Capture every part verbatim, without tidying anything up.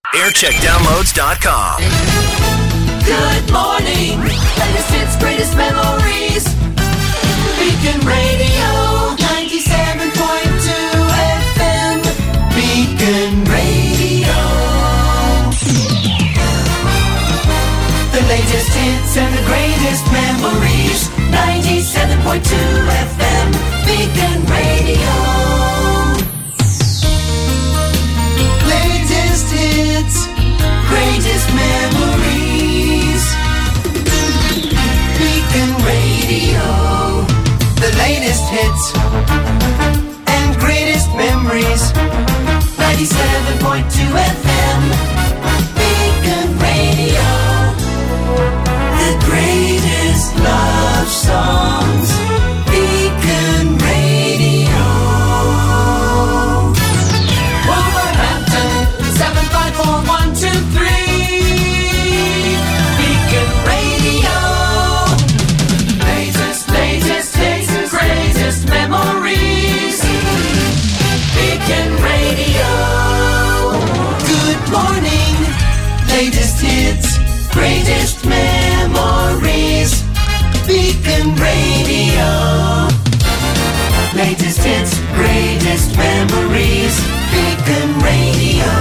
aircheck downloads dot com. Good morning. Latest hits, greatest memories. Beacon Radio ninety-seven point two F M. Beacon Radio. The latest hits and the greatest memories. ninety-seven point two F M. Beacon Radio. Latest hits, greatest memories. Beacon Radio. The latest hits and greatest memories. ninety-seven point two F M. Beacon Radio. The greatest love songs. Beacon Radio. Wolverhampton, seven five four one two three. Beacon Radio. Latest, latest hits, greatest memories. Beacon Radio. Good morning. Latest hits, greatest memories. Beacon Radio. Latest hits, greatest memories. Beacon Radio.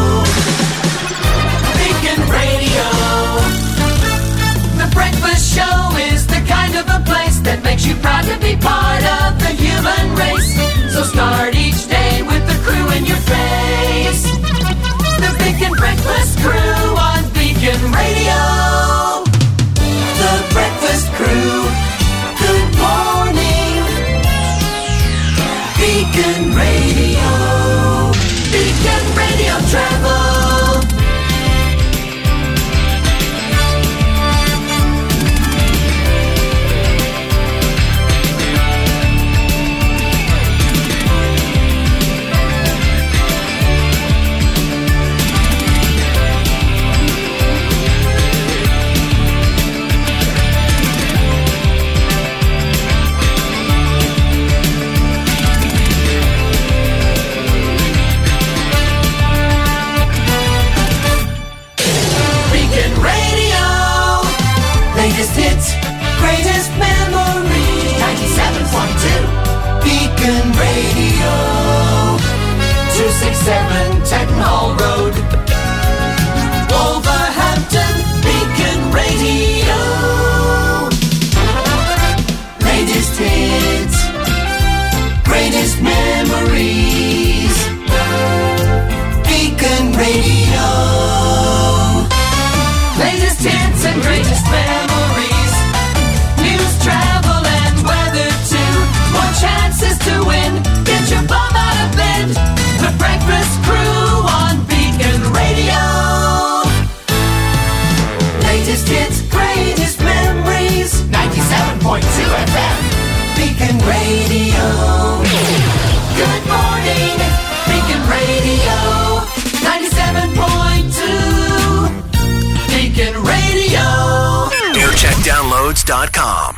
Beacon Radio. The breakfast show is the kind of a place that makes you proud to be part of the human race. So start each day with the crew in your face. The Beacon Breakfast Crew on Beacon Radio. The Breakfast Crew. Good morning. Beacon Radio. Beacon Radio Travel. Latest hits, greatest memories. ninety-seven point two Beacon Radio. two sixty-seven Tetton Hall Road, Wolverhampton. Beacon Radio. Latest hits, greatest memories. Beacon Radio. Latest hits and greatest memories. News, travel, and weather too. More chances to win. Get your bum out of bed. The Breakfast Crew on Beacon Radio. Latest hits, greatest memories. ninety-seven point two F M. Beacon Radio. Good morning. Beacon Radio. ninety-seven point two Beacon Radio. aircheck downloads dot com.